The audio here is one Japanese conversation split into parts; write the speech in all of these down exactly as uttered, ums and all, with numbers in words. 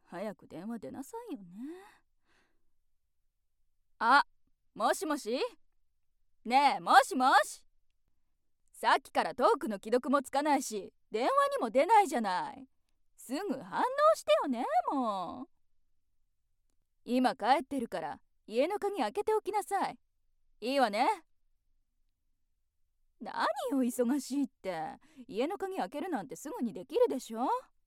早く電話出なさいよね。あ、もしもし。ねえ、もしもし。さっきからトークの既読もつかないし、電話にも出ないじゃない。すぐ反応してよね、もう。今帰ってるから家の鍵開けておきなさい。いいわね。何を忙しいって、家の鍵開けるなんてすぐにできるでしょ。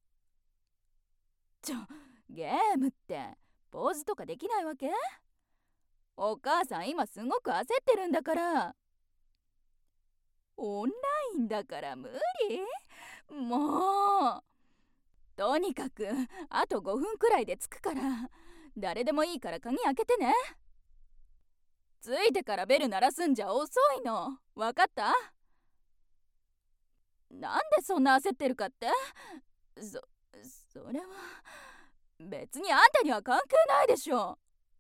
ちょ、ゲームってポーズとかできないわけ？お母さん今すごく焦ってるんだから。オンラインだから無理？もう。とにかくあとごふんくらいで着くから、誰でもいいから鍵開けてね。着いてからベル鳴らすんじゃ遅いの。わかった？なんでそんな焦ってるかって？そ、それは別にあんたには関係ないでしょ。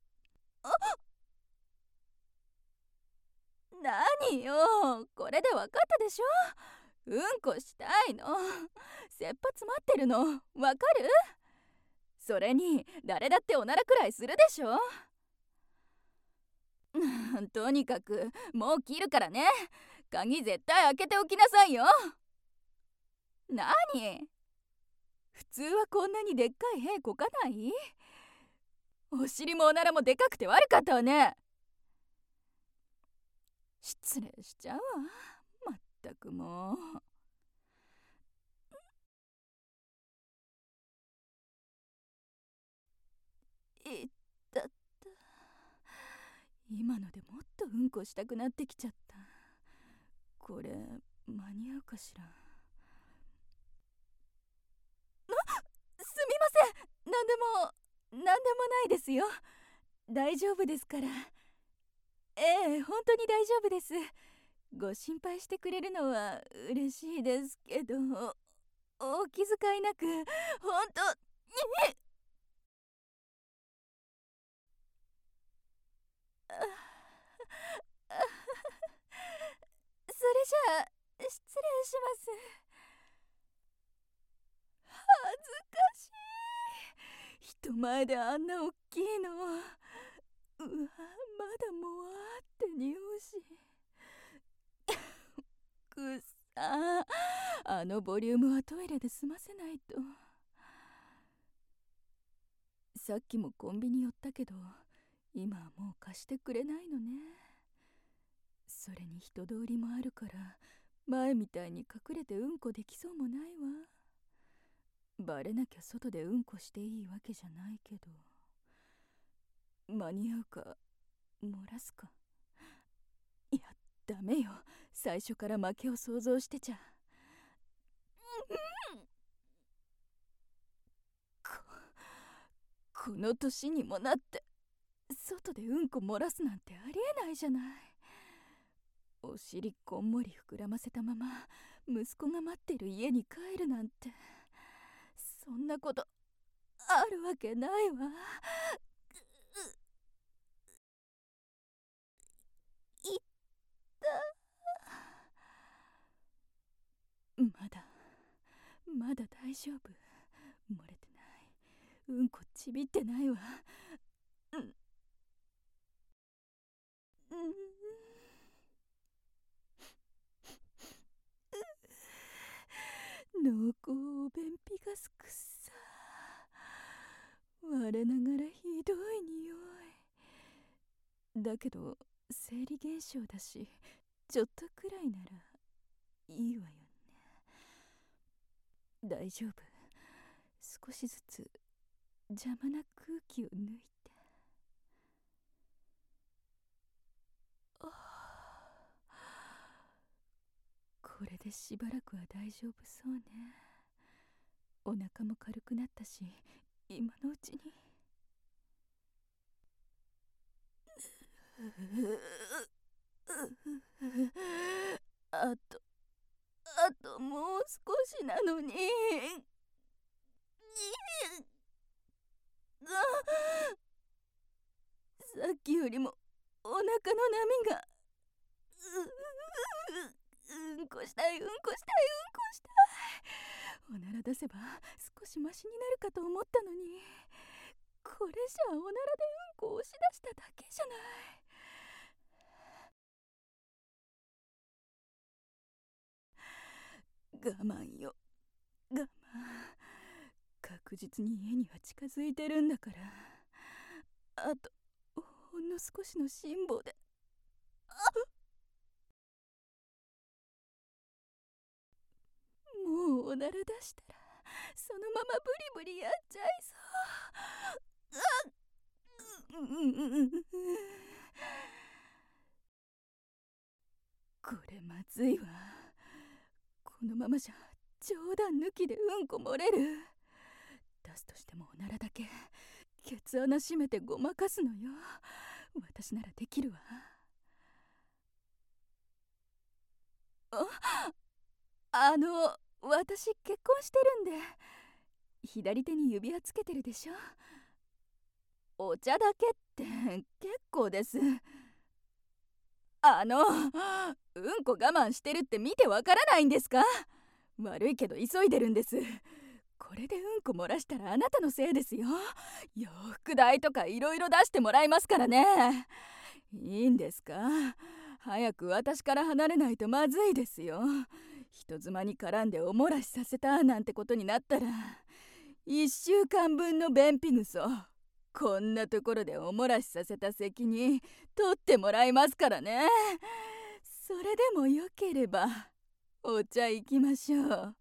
何よ、これでわかったでしょ。うんこしたいの。切羽詰まってるのわかる？それに誰だっておならくらいするでしょ。とにかくもう切るからね。鍵絶対開けておきなさいよ。何？普通はこんなにでっかい屁こかない？お尻もおならもでかくて悪かったわね。失礼しちゃうわ。まったくもう。いったった。今のでもっとうんこしたくなってきちゃった。これ間に合うかしら。すみません。何でも何でもないですよ。大丈夫ですから。ええ、本当に大丈夫です。ご心配してくれるのは嬉しいですけど、お気遣いなく、本当に。それじゃあ失礼します。恥ずかしい。人前であんな大きいの。うわ、まだもわーって匂うし。くっさ。あのボリュームはトイレで済ませないと。さっきもコンビニ寄ったけど、今はもう貸してくれないのね。それに人通りもあるから、前みたいに隠れてうんこできそうもないわ。バレなきゃ外でうんこしていいわけじゃないけど。間に合うか、漏らすか。いや、ダメよ。最初から負けを想像してちゃ。こ、この年にもなって外でうんこ漏らすなんてありえないじゃない。お尻こんもり膨らませたまま息子が待ってる家に帰るなんて、そんなことあるわけないわ。いったまだまだ大丈夫。漏れてない。うんこちびってないわ。うん、うん濃厚便秘ガスくっさ。我ながらひどい匂いだけど、生理現象だしちょっとくらいならいいわよね。大丈夫。少しずつ邪魔な空気を抜いて。ああ、これでしばらくは大丈夫そうね。お腹も軽くなったし、今のうちに。あとあともう少しなのに。さっきよりもお腹の波が。ううんこしたいうんこしたいうんこしたい。 おなら出せば少しマシになるかと思ったのに、これじゃおならでうんこを押し出しただけじゃない。我慢よ、我慢。確実に家には近づいてるんだから、あとほんの少しの辛抱で。もうおなら出したらそのままブリブリやっちゃいそう。ううこれまずいわ。このままじゃ冗談抜きでうんこ漏れる。出すとしてもおならだけ。ケツ穴閉めてごまかすのよ。私ならできるわ。あ、あの私結婚してるんで。左手に指輪つけてるでしょ。お茶だけって結構です。あのうんこ我慢してるって見てわからないんですか。悪いけど急いでるんです。これでうんこ漏らしたらあなたのせいですよ。洋服代とかいろいろ出してもらいますからね。いいんですか。早く私から離れないとまずいですよ。人妻に絡んでお漏らしさせたなんてことになったらいっしゅうかんぶんの便秘ぐそ、こんなところでお漏らしさせた責任取ってもらいますからね。それでもよければお茶行きましょう。は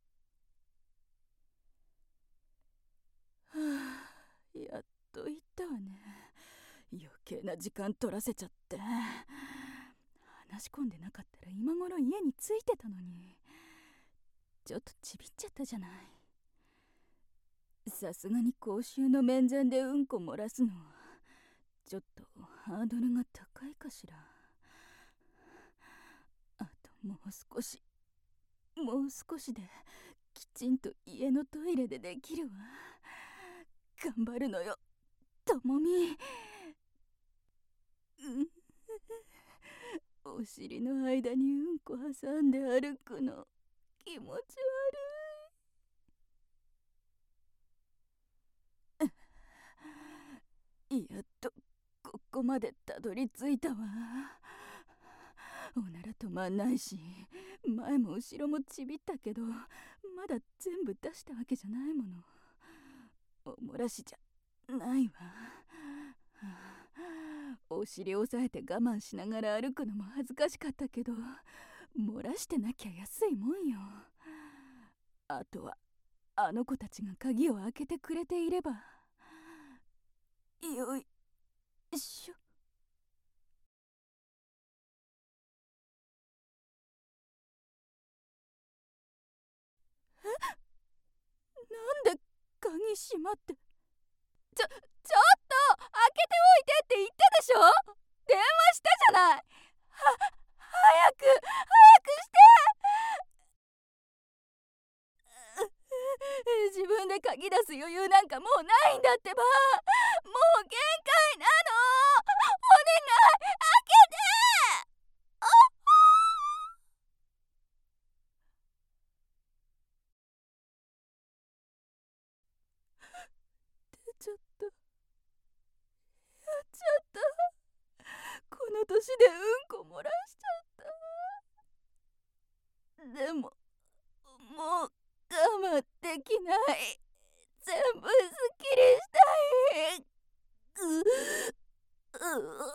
あ、やっと行ったわね。余計な時間取らせちゃって。話し込んでなかったら今頃家に着いてたのに。ちょっとちびっちゃったじゃない。さすがに公衆の面前でうんこ漏らすのはちょっとハードルが高いかしら。あともう少し、もう少しできちんと家のトイレでできるわ。頑張るのよ、ともみ。お尻の間にうんこ挟んで歩くの気持ち悪い。やっとここまでたどり着いたわ。おなら止まんないし、前も後ろもちびったけどまだ全部出したわけじゃないもの。お漏らしじゃないわ。お尻押さえて我慢しながら歩くのも恥ずかしかったけど、漏らしてなきゃ安いもんよ。あとはあの子たちが鍵を開けてくれていれば。よいしょ。なんで鍵閉まって。ちょ、ちょっと開けておいてって言ったでしょ。電話したじゃない。は、早く早くして。自分で鍵出す余裕なんかもうないんだってば。もう限界なの。お願い開けて。あ出ちゃった。やっちゃった。この年でうんこ漏らしちゃった。でももう我慢できない。全部すっきりしたい。うう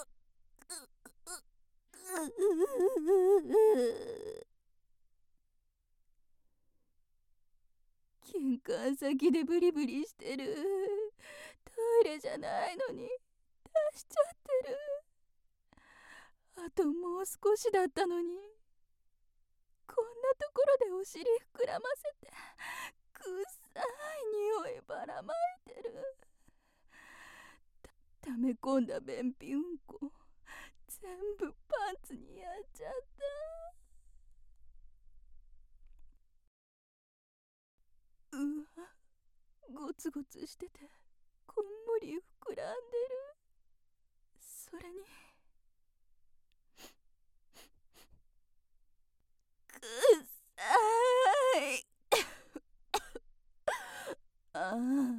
玄関先でブリブリしてる。トイレじゃないのに出しちゃってる。あともう少しだったのに。こんなところでお尻膨らませてくっさい匂いばらまいてる。た、溜め込んだ便秘うんこ全部パンツにやっちゃった。うわ、ゴツゴツしててこんもり膨らんでる。それにくっさい。 ああ、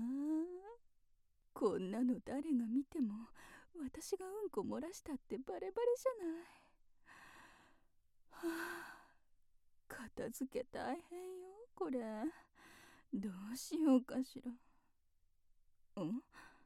こんなの誰が見ても私がうんこ漏らしたってバレバレじゃない。はあ、片付け大変よこれ。どうしようかしら。ん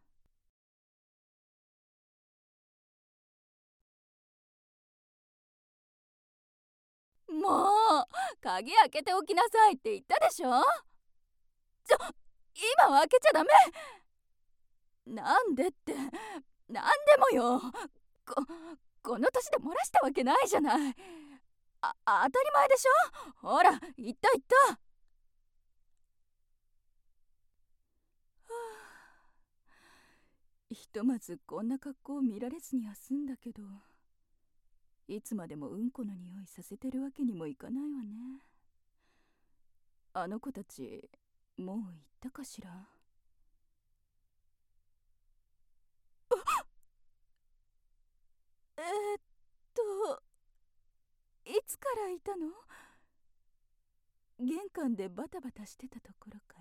もう鍵開けておきなさいって言ったでしょ。ちょ、今は開けちゃダメ。なんでって、なんでもよ。こ、この年で漏らしたわけないじゃない。あ、当たり前でしょ。ほら、言った言った。はあ、ひとまずこんな格好を見られずには済んだけど、いつまでもうんこの匂いさせてるわけにもいかないわね。あの子たちもう行ったかしら。えーっといつからいたの？玄関でバタバタしてたところから。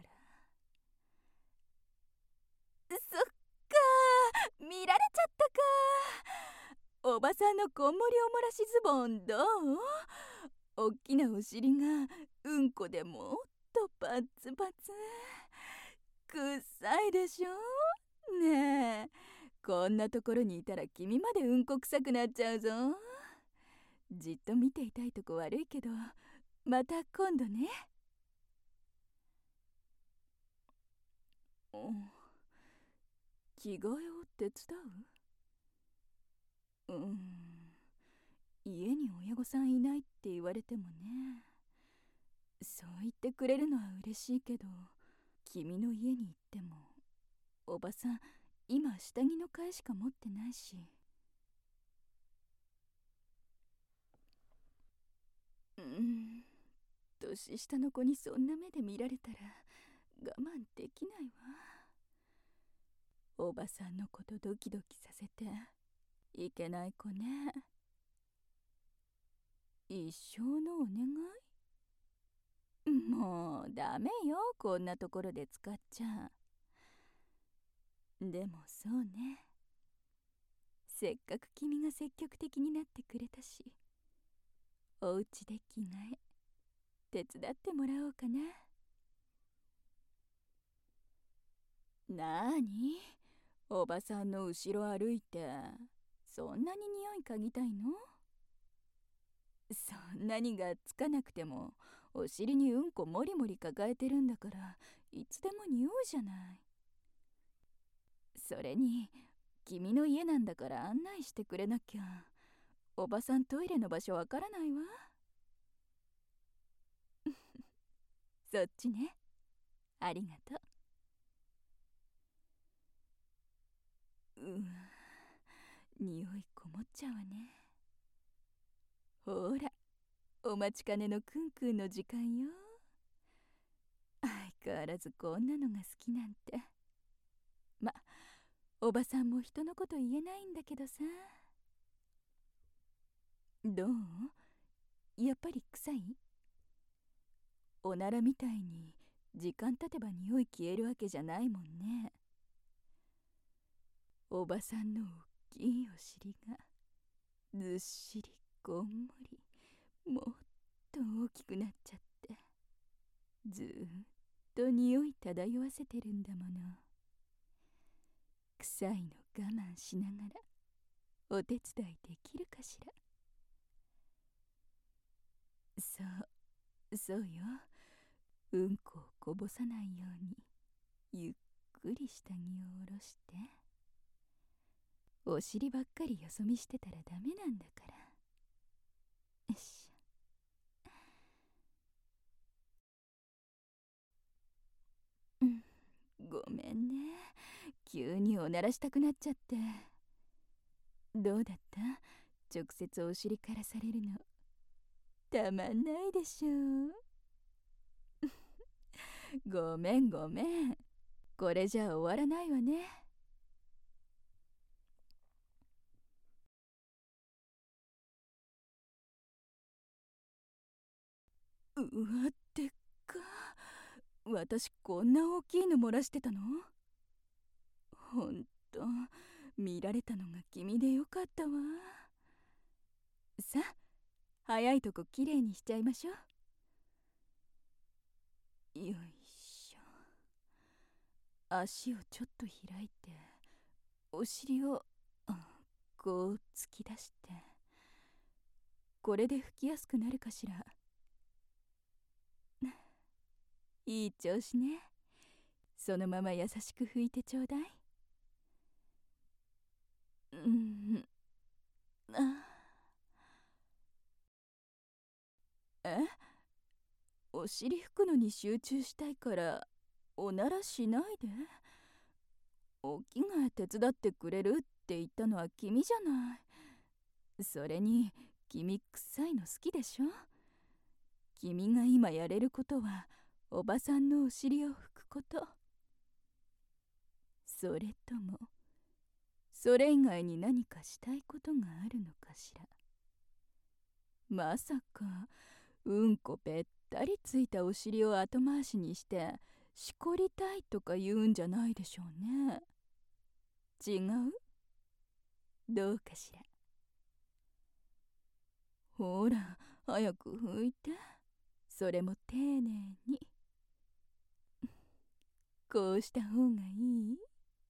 そっかー、見られちゃったか。おばさんのこんもりおもらしズボンどう？おっきなお尻がうんこでもっとパッツパツ。くっさいでしょ。ねえ、こんなところにいたら君までうんこ臭くなっちゃうぞ。じっと見ていたいとこ悪いけど、また今度ね。うん、着替えを手伝う？うん、家に親御さんいないって言われてもね。そう言ってくれるのは嬉しいけど、君の家に行ってもおばさん今下着の替えしか持ってないし。うん、年下の子にそんな目で見られたら我慢できないわ。おばさんのことドキドキさせていけない子ね。一生のお願い？もうダメよ、こんなところで使っちゃ。でもそうね、せっかく君が積極的になってくれたし、お家で着替え手伝ってもらおうかな。なーに、おばさんの後ろ歩いてそんなに匂い嗅ぎたいの？そんなにがっつかなくてもお尻にうんこもりもり抱えてるんだから、いつでも匂うじゃない。それに君の家なんだから案内してくれなきゃ。おばさんトイレの場所わからないわ。そっちね、ありがとう。うわ、匂いこもっちゃうわね。ほら、お待ちかねのクンクンの時間よ。相変わらずこんなのが好きなんて。ま、おばさんも人のこと言えないんだけどさ。どう？やっぱり臭い？おならみたいに時間経てば匂い消えるわけじゃないもんね。おばさんの大きいお尻がずっしりこんもりもっと大きくなっちゃって、ずーっと匂い漂わせてるんだもの。臭いの我慢しながらお手伝いできるかしら。そうそうよ、うんこをこぼさないようにゆっくり下着を下ろして。お尻ばっかりよそ見してたらダメなんだから。よしょ。うん、ごめんね、急におならしたくなっちゃって。どうだった？直接お尻からされるのたまんないでしょ。ごめんごめん、これじゃ終わらないわね。うわ、でっか。 私こんな大きいの漏らしてたの？ほんと見られたのが君でよかったわ。さあ早いとこきれいにしちゃいましょう。よいしょ。足をちょっと開いてお尻をこう突き出して、これで拭きやすくなるかしら。いい調子ね。そのまま優しく拭いてちょうだい。うんあえお尻拭くのに集中したいからおならしないで。お着替え手伝ってくれるって言ったのは君じゃない。それに君臭いの好きでしょ。君が今やれることはおばさんのお尻を拭くこと。それともそれ以外に何かしたいことがあるのかしら。まさかうんこべったりついたお尻を後回しにしてしこりたいとか言うんじゃないでしょうね。違う？どうかしら。ほら早く拭いて。それも丁寧に。こうした方がいい？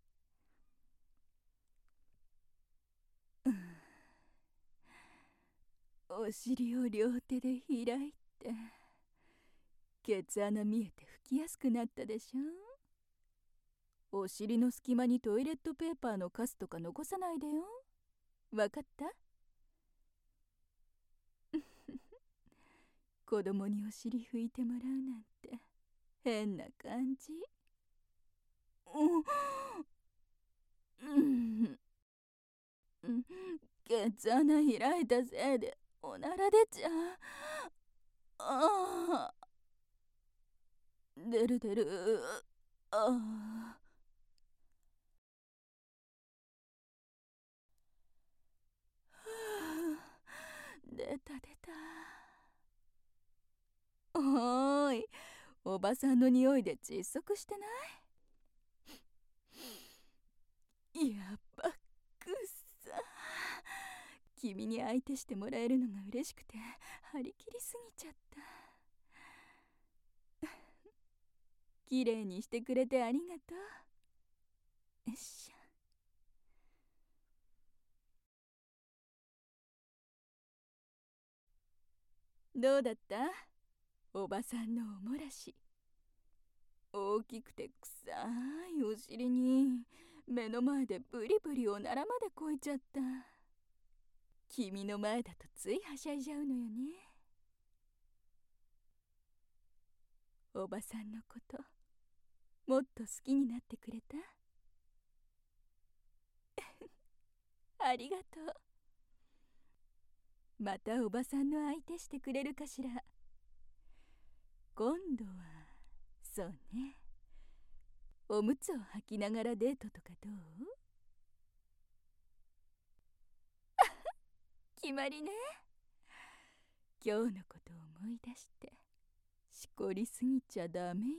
お尻を両手で開いて、ケツ穴見えて拭きやすくなったでしょ。お尻の隙間にトイレットペーパーのカスとか残さないでよ。わかった？子供にお尻拭いてもらうなんて変な感じ。うん、うん、ケツ穴開いたせいでおなら出ちゃう。ああ、出る出る。ああ。出た出た。おーい、おばさんの匂いで窒息してない？やっぱくっさ。君に相手してもらえるのが嬉しくて張り切りすぎちゃった。きれいにしてくれてありがとう。よっしゃ。どうだった？おばさんのおもらし。大きくて臭いお尻に目の前でブリブリおならまでこいちゃった。君の前だとついはしゃいじゃうのよね。おばさんのこともっと好きになってくれた？ありがとう。またおばさんの相手してくれるかしら。今度はそうね、おむつを履きながらデートとかどう？決まりね。今日のことを思い出してしこりすぎちゃダメよ。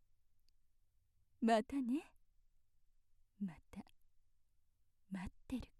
またね。また待ってる